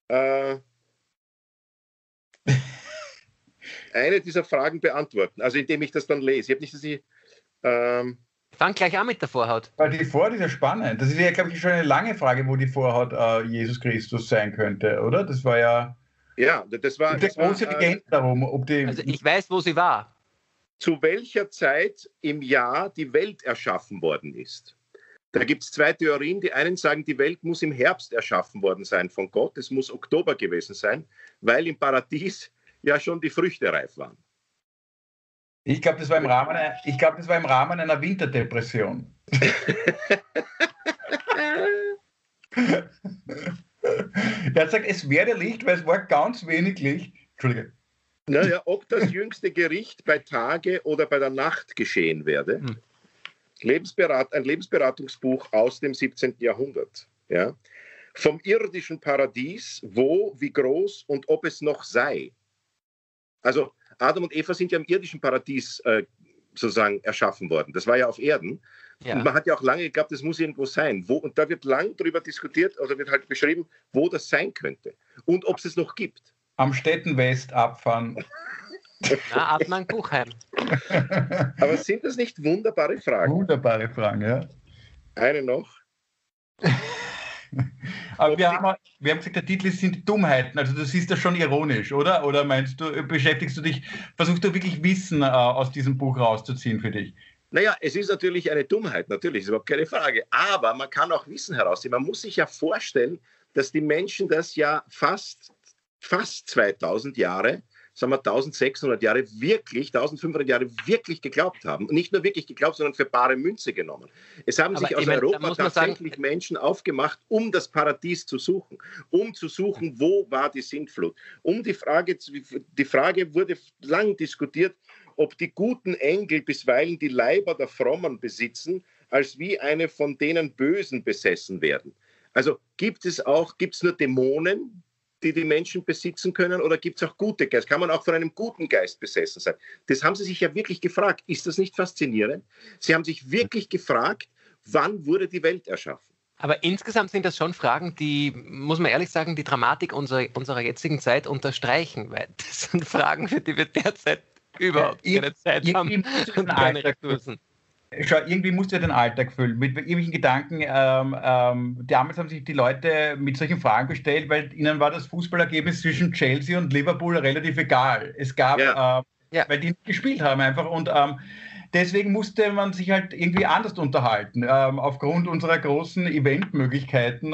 Speaker 2: eine dieser Fragen beantworten. Also indem ich das dann lese. Ich habe nicht, dass ich...
Speaker 4: Fang gleich an mit der Vorhaut.
Speaker 3: Weil die Vorhaut ist ja spannend. Das ist ja, glaube ich, schon eine lange Frage, wo die Vorhaut Jesus Christus sein könnte, oder? Das war ja...
Speaker 2: Ja, das war...
Speaker 3: Die große Legende darum, ob die...
Speaker 4: Also ich weiß, wo sie war.
Speaker 2: Zu welcher Zeit im Jahr die Welt erschaffen worden ist. Da gibt es zwei Theorien. Die einen sagen, die Welt muss im Herbst erschaffen worden sein von Gott. Es muss Oktober gewesen sein, weil im Paradies ja schon die Früchte reif waren.
Speaker 3: Ich glaube, das war im Rahmen einer Winterdepression. Er hat gesagt, es werde Licht, weil es war ganz wenig Licht. Entschuldige.
Speaker 2: Naja, ob das jüngste Gericht bei Tage oder bei der Nacht geschehen werde. Ein Lebensberatungsbuch aus dem 17. Jahrhundert. Ja? Vom irdischen Paradies, wo, wie groß und ob es noch sei. Also Adam und Eva sind ja im irdischen Paradies sozusagen erschaffen worden. Das war ja auf Erden. Ja. Und man hat ja auch lange geglaubt, das muss irgendwo sein. Wo, und da wird lang darüber diskutiert, oder wird halt beschrieben, wo das sein könnte. Und ob es es noch gibt.
Speaker 3: Am Stettenwest abfahren.
Speaker 4: Na, Adnan Buchheim.
Speaker 2: Aber sind das nicht wunderbare Fragen?
Speaker 3: Wunderbare Fragen, ja.
Speaker 2: Eine noch.
Speaker 3: Aber wir haben gesagt, der Titel sind die Dummheiten. Also du siehst das schon ironisch, oder? Oder meinst du, versuchst du wirklich Wissen aus diesem Buch rauszuziehen für dich?
Speaker 2: Naja, es ist natürlich eine Dummheit, natürlich, ist überhaupt keine Frage. Aber man kann auch Wissen herausziehen. Man muss sich ja vorstellen, dass die Menschen das ja fast 2000 Jahre, sagen wir 1600 Jahre wirklich, 1500 Jahre wirklich geglaubt haben. Und nicht nur wirklich geglaubt, sondern für bare Münze genommen. Es haben sich aus Europa tatsächlich Menschen aufgemacht, um das Paradies zu suchen. Um zu suchen, wo war die Sintflut. Die Frage wurde lang diskutiert, ob die guten Engel bisweilen die Leiber der Frommen besitzen, als wie eine von denen Bösen besessen werden. Also gibt es nur Dämonen, die die Menschen besitzen können, oder gibt es auch gute Geister? Kann man auch von einem guten Geist besessen sein? Das haben sie sich ja wirklich gefragt. Ist das nicht faszinierend? Sie haben sich wirklich gefragt, wann wurde die Welt erschaffen?
Speaker 4: Aber insgesamt sind das schon Fragen, die, muss man ehrlich sagen, die Dramatik unserer jetzigen Zeit unterstreichen, weil das sind Fragen, für die wir derzeit überhaupt keine Zeit haben und keine Ressourcen.
Speaker 3: Schau, irgendwie musst du ja den Alltag füllen mit irgendwelchen Gedanken. Damals haben sich die Leute mit solchen Fragen gestellt, weil ihnen war das Fußballergebnis zwischen Chelsea und Liverpool relativ egal. Es gab, weil die nicht gespielt haben einfach. Und deswegen musste man sich halt irgendwie anders unterhalten. Aufgrund unserer großen Eventmöglichkeiten.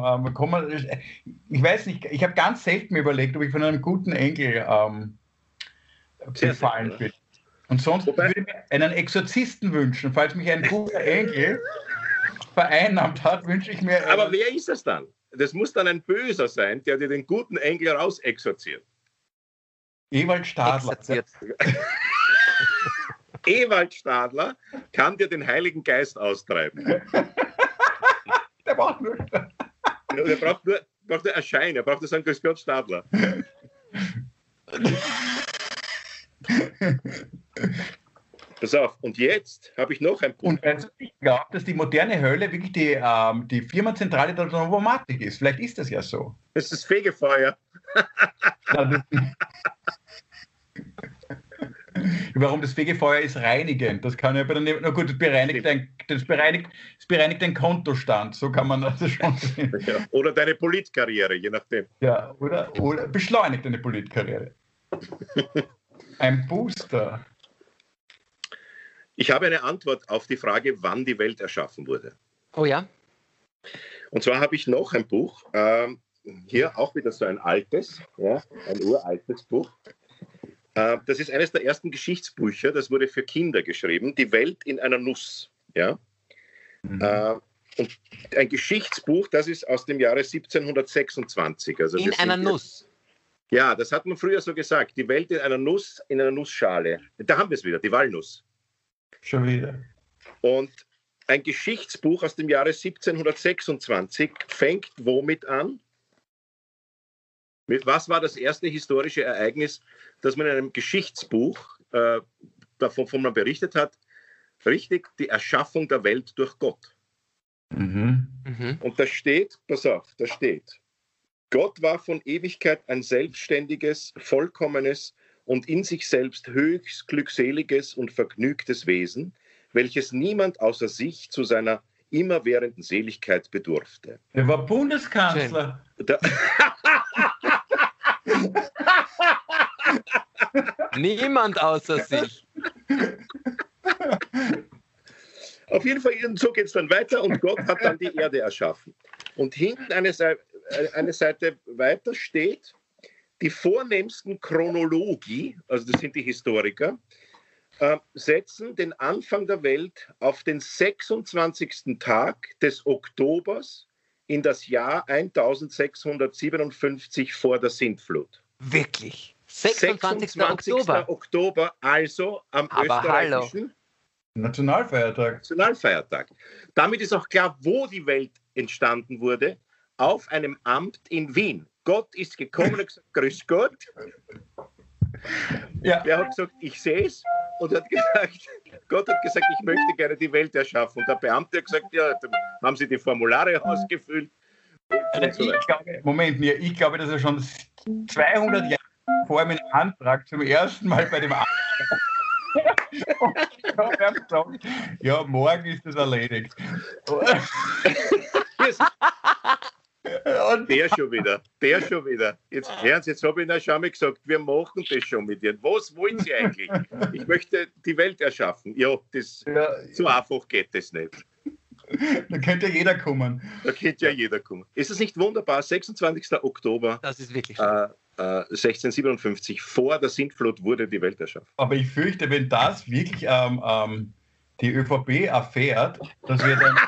Speaker 3: Ich weiß nicht, ich habe ganz selten mir überlegt, ob ich von einem guten Engel befallen bin. Und sonst würde ich mir einen Exorzisten wünschen. Falls mich ein guter Engel vereinnahmt hat, wünsche ich mir...
Speaker 2: Aber wer ist das dann? Das muss dann ein Böser sein, der dir den guten Engel rausexorziert.
Speaker 3: Ewald Stadler.
Speaker 2: Ewald Stadler kann dir den Heiligen Geist austreiben.
Speaker 3: Der braucht nur...
Speaker 2: Der braucht nur erscheinen. Er braucht nur sagen, Grüß Gott, Stadler. Pass auf, und jetzt habe ich noch ein Punkt.
Speaker 3: Und ich glaube, dass die moderne Hölle wirklich die Firmenzentrale der Novomatic ist. Vielleicht ist das ja so.
Speaker 2: Das ist das Fegefeuer.
Speaker 3: Warum das Fegefeuer ist reinigend. Das kann ja bei der na gut, das bereinigt den Kontostand. So kann man das schon sehen.
Speaker 2: Ja, oder deine Politkarriere, je nachdem.
Speaker 3: Ja, oder beschleunigt deine Politkarriere. Ein Booster.
Speaker 2: Ich habe eine Antwort auf die Frage, wann die Welt erschaffen wurde.
Speaker 4: Oh ja?
Speaker 2: Und zwar habe ich noch ein Buch, hier auch wieder so ein altes, ja, ein uraltes Buch. Das ist eines der ersten Geschichtsbücher, das wurde für Kinder geschrieben, Die Welt in einer Nuss. Ja? Und ein Geschichtsbuch, das ist aus dem Jahre 1726. Also
Speaker 4: in einer Nuss?
Speaker 2: Ja, das hat man früher so gesagt. Die Welt in einer Nuss, in einer Nussschale. Da haben wir es wieder, die Walnuss.
Speaker 3: Schon wieder.
Speaker 2: Und ein Geschichtsbuch aus dem Jahre 1726 fängt womit an? Was war das erste historische Ereignis, das man in einem Geschichtsbuch, wovon man berichtet hat, Richtig, die Erschaffung der Welt durch Gott.
Speaker 3: Mhm.
Speaker 2: Und da steht, pass auf, da steht, Gott war von Ewigkeit ein selbstständiges, vollkommenes und in sich selbst höchst glückseliges und vergnügtes Wesen, welches niemand außer sich zu seiner immerwährenden Seligkeit bedurfte.
Speaker 3: Der war Bundeskanzler.
Speaker 4: Niemand außer sich.
Speaker 2: Auf jeden Fall, so geht es dann weiter und Gott hat dann die Erde erschaffen. Und hinten eine Seite weiter steht, die vornehmsten Chronologi, also das sind die Historiker, setzen den Anfang der Welt auf den 26. Tag des Oktobers in das Jahr 1657 vor der Sintflut.
Speaker 4: Wirklich? 26.
Speaker 2: Oktober, also am österreichischen Nationalfeiertag. Damit ist auch klar, wo die Welt entstanden wurde, auf einem Amt in Wien. Gott ist gekommen und gesagt, grüß Gott. Ja. Der hat gesagt, ich sehe es. Und hat gesagt, Gott hat gesagt, ich möchte gerne die Welt erschaffen. Und der Beamte hat gesagt, ja, dann haben sie die Formulare ausgefüllt.
Speaker 3: Ich glaube, dass er schon 200 Jahre vor einem Antrag zum ersten Mal bei dem Amt gesagt, ja, morgen ist das erledigt.
Speaker 2: Der schon wieder. Jetzt hören Sie, jetzt habe ich Ihnen schon mal gesagt, wir machen das schon mit Ihnen. Was wollen Sie eigentlich? Ich möchte die Welt erschaffen. Ja, so einfach geht das nicht.
Speaker 3: Da könnte ja jeder kommen.
Speaker 2: Ist es nicht wunderbar? 26. Oktober.
Speaker 4: Das ist wirklich
Speaker 2: 1657, vor der Sintflut wurde die Welt erschaffen.
Speaker 3: Aber ich fürchte, wenn das wirklich die ÖVP erfährt, dass wir dann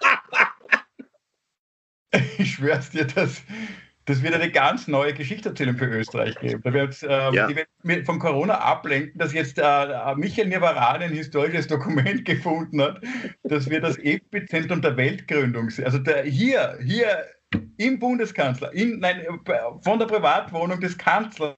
Speaker 3: ich schwör's dir, das wird eine ganz neue Geschichtenerzählung für Österreich geben. Da wird die wird von Corona ablenken, dass jetzt Michael Niavarani ein historisches Dokument gefunden hat, dass wir das Epizentrum der Weltgründung sind. Also hier im Bundeskanzler, von der Privatwohnung des Kanzlers.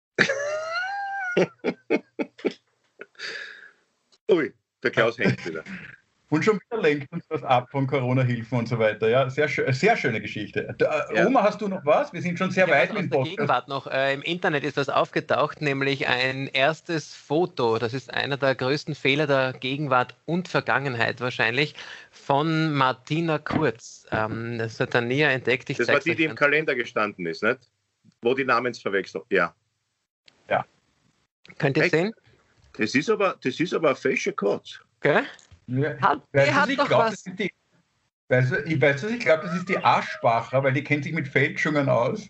Speaker 2: Ui, der Klaus hängt wieder.
Speaker 3: Und schon wieder lenkt uns das ab von Corona-Hilfen und so weiter. Ja, sehr schöne Geschichte. Oma, hast du noch was? Wir sind schon sehr weit mit dem Podcast.
Speaker 4: Gegenwart noch. Im Internet ist das aufgetaucht, nämlich ein erstes Foto. Das ist einer der größten Fehler der Gegenwart und Vergangenheit wahrscheinlich, von Martina Kurz. Das hat er näher entdeckt.
Speaker 2: Das war die im Kalender gestanden ist, nicht? Wo die Namensverwechslung. Ja.
Speaker 4: Könnt ihr sehen?
Speaker 2: Das ist aber ein fescher Kurz.
Speaker 4: Okay.
Speaker 3: Ja. Ich glaube, das ist die Aschbacher, weil die kennt sich mit Fälschungen aus.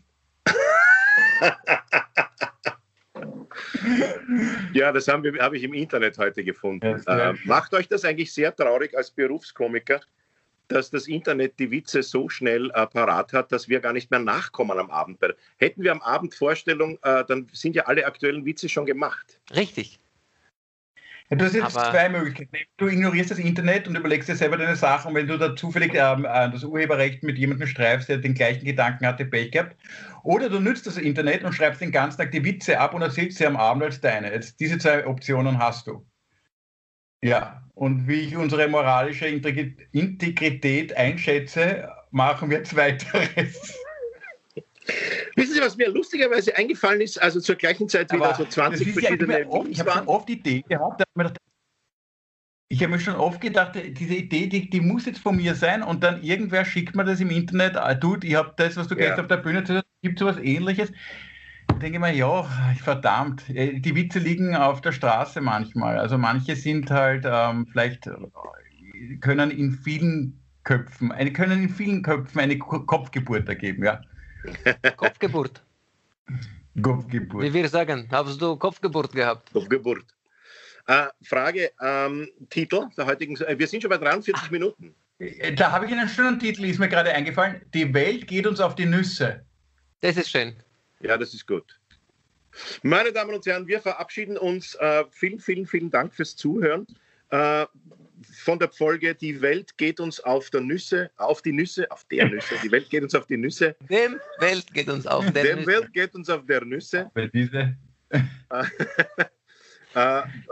Speaker 2: Ja, das habe ich im Internet heute gefunden. Macht euch das eigentlich sehr traurig als Berufskomiker, dass das Internet die Witze so schnell parat hat, dass wir gar nicht mehr nachkommen am Abend. Hätten wir am Abend Vorstellung, dann sind ja alle aktuellen Witze schon gemacht.
Speaker 4: Richtig.
Speaker 3: Ja, du hast jetzt zwei Möglichkeiten. Du ignorierst das Internet und überlegst dir selber deine Sachen. Wenn du da zufällig das Urheberrecht mit jemandem streifst, der den gleichen Gedanken hatte, Pech gehabt. Oder du nützt das Internet und schreibst den ganzen Tag die Witze ab und erzählst sie am Abend als deine. Jetzt diese zwei Optionen hast du. Ja, und wie ich unsere moralische Integrität einschätze, machen wir Zweiteres.
Speaker 2: Wissen Sie, was mir lustigerweise eingefallen ist? Also zur gleichen Zeit wieder so 20 verschiedene
Speaker 3: Ich habe schon oft die Idee gehabt, ich habe mir schon oft gedacht, diese Idee, die muss jetzt von mir sein und dann irgendwer schickt mir das im Internet, Dude, ich habe das, was du gestern auf der Bühne erzählt hast, gibt es sowas Ähnliches. Da denke ich mir, ja, verdammt, die Witze liegen auf der Straße manchmal. Also manche sind halt vielleicht, können in vielen Köpfen eine Kopfgeburt ergeben, ja.
Speaker 4: Kopfgeburt. Wie wir sagen, hast du Kopfgeburt gehabt?
Speaker 2: Kopfgeburt. Frage, Titel der heutigen, wir sind schon bei 43 Minuten.
Speaker 3: Da habe ich einen schönen Titel, ist mir gerade eingefallen. Die Welt geht uns auf die Nüsse.
Speaker 4: Das ist schön.
Speaker 2: Ja, das ist gut. Meine Damen und Herren, wir verabschieden uns. Vielen, vielen, vielen Dank fürs Zuhören. Von der Folge Die Welt geht uns auf der Nüsse. Die Welt geht uns auf die Nüsse.
Speaker 4: Dem Welt geht uns auf der Nüsse.
Speaker 2: Dem Welt geht uns auf der Nüsse.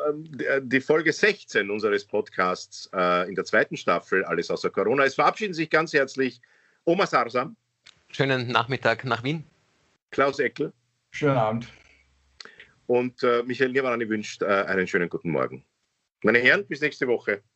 Speaker 2: die Folge 16 unseres Podcasts in der zweiten Staffel, Alles außer Corona. Es verabschieden sich ganz herzlich Oma Sarsam.
Speaker 4: Schönen Nachmittag nach Wien.
Speaker 2: Klaus Eckel.
Speaker 3: Schönen Abend.
Speaker 2: Und Michael Nierwarani wünscht einen schönen guten Morgen. Meine Herren, bis nächste Woche.